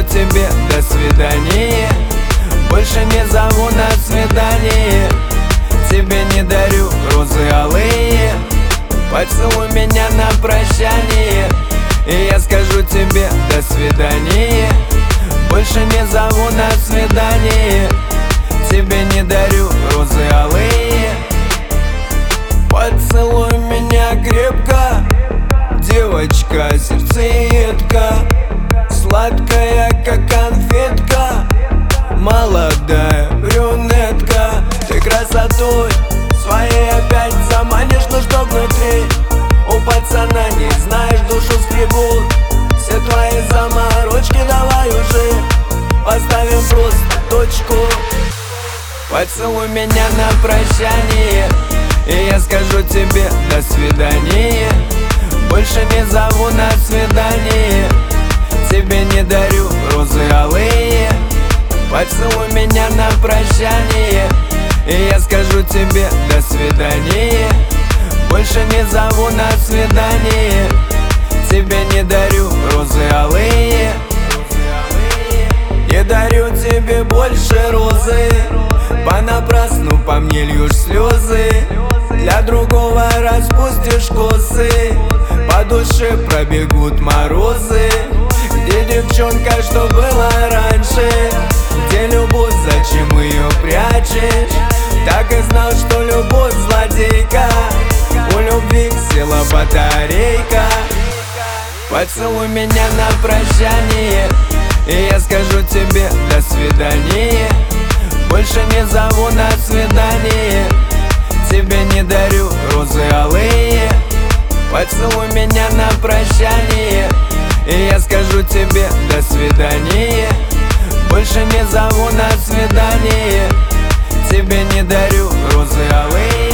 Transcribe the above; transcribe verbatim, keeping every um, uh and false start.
тебе до свидания, больше не зову на свидание. Тебе не дарю розы алые, поцелуй меня на прощание, и я скажу тебе до свидания, больше не зову на свидание. Тебе не дарю розы алые. Поцелуй меня крепко, девочка, сердцеедка, сладкая, как конфетка, молодая брюнетка. Ты красотой своей опять заманишь, но что внутри у пацана не знаешь, душу скребут все твои заморочки. Давай уже поставим просто точку. Поцелуй меня на прощание, и я скажу тебе до свидания, больше не зову на свидание. Тебе не дарю розы алые. Поцелуй меня на прощание, и я скажу тебе до свидания, больше не зову на свидание. Тебе не дарю розы алые. Не дарю тебе больше розы, понапрасну по мне льешь слезы. Для другого распустишь косы, по душе пробегут морозы. Где девчонка, что было раньше? Где любовь, зачем ее прячешь? Так и знал, что любовь злодейка, у любви села батарейка. Поцелуй меня на прощание, и я скажу тебе до свидания, больше не зову на свидание. Тебе не дарю розы алые. Поцелуй меня на прощание, и я скажу тебе до свидания, больше не зову на свидание. Тебе не дарю розы алые.